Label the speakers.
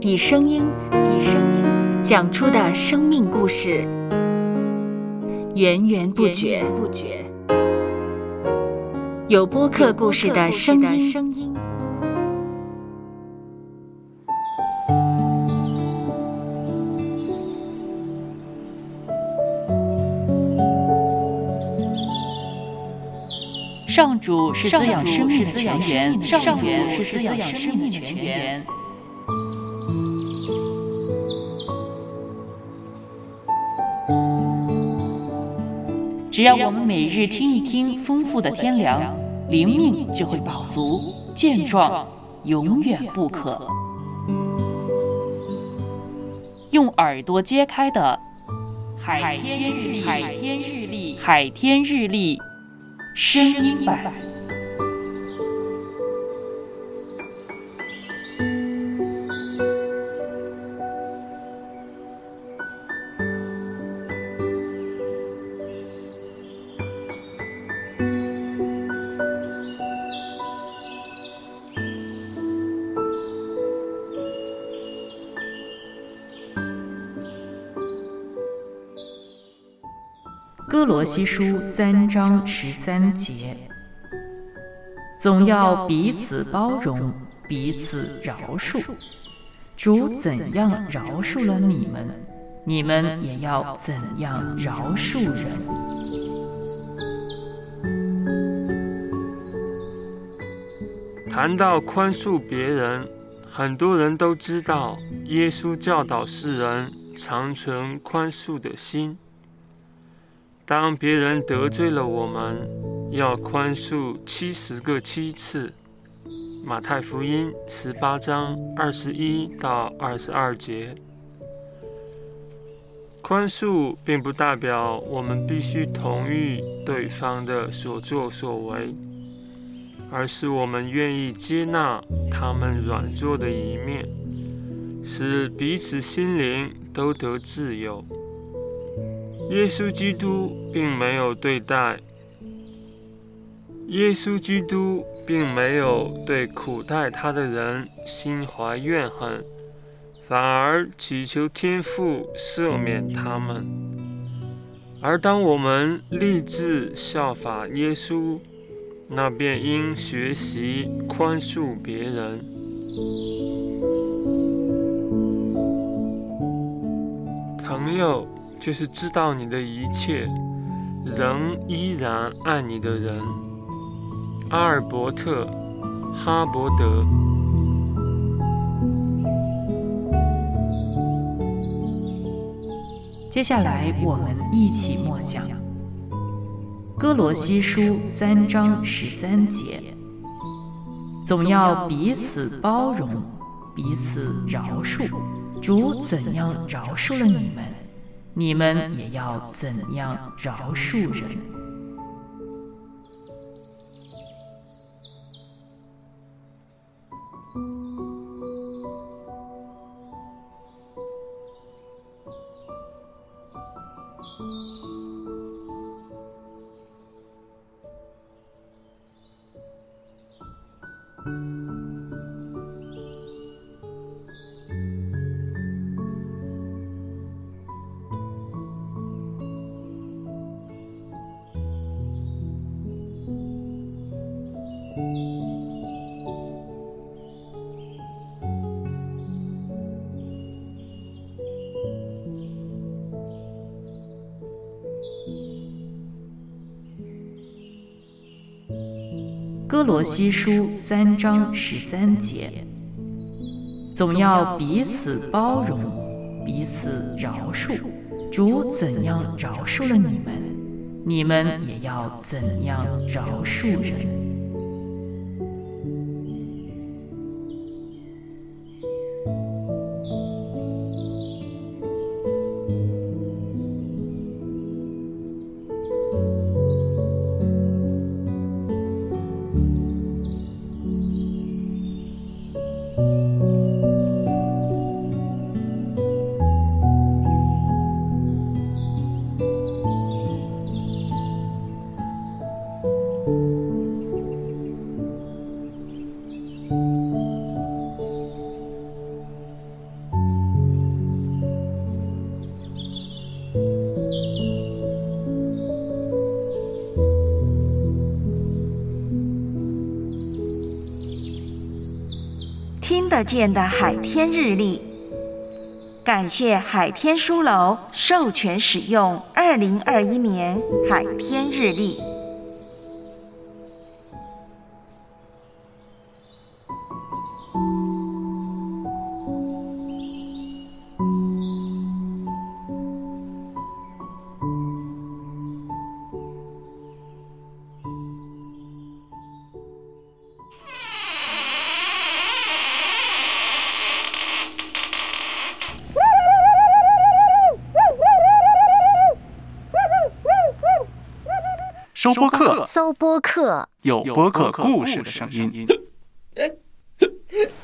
Speaker 1: 以声音讲出的生命故事，源源不绝。有播客故事的声音。
Speaker 2: 上主是滋养生命的泉源，上主是滋养生命的泉源。只要我们每日听一听丰富的天粮，灵命就会饱足健壮，永远不渴。用耳朵揭开的海天日历声音版。哥罗西书3章13节，总要彼此包容，彼此饶恕。主怎样饶恕了你们，你们也要怎样饶恕人。
Speaker 3: 谈到宽恕别人，很多人都知道耶稣教导世人常存宽恕的心。当别人得罪了我们，要宽恕70个7次。马太福音18章21到22节。宽恕并不代表我们必须同意对方的所作所为，而是我们愿意接纳他们软弱的一面，使彼此心灵都得自由。耶稣基督并没有对苦待他的人心怀怨恨，反而祈求天父赦免他们。而当我们立志效法耶稣，那便应学习宽恕别人。朋友就是知道你的一切，仍依然爱你的人。阿尔伯特·哈伯德。
Speaker 2: 接下来我们一起默想哥罗西书3章13节，总要彼此包容，彼此饶恕。主怎样饶恕了你们，你们也要怎样饶恕人。哥罗西书3章13节，总要彼此包容，彼此饶恕。主怎样饶恕了你们，你们也要怎样饶恕人。
Speaker 4: 听得见的海天日历。感谢海天书楼授权使用2021年海天日历。
Speaker 5: 收播客，
Speaker 6: 搜播客，
Speaker 5: 有播客故事的声音。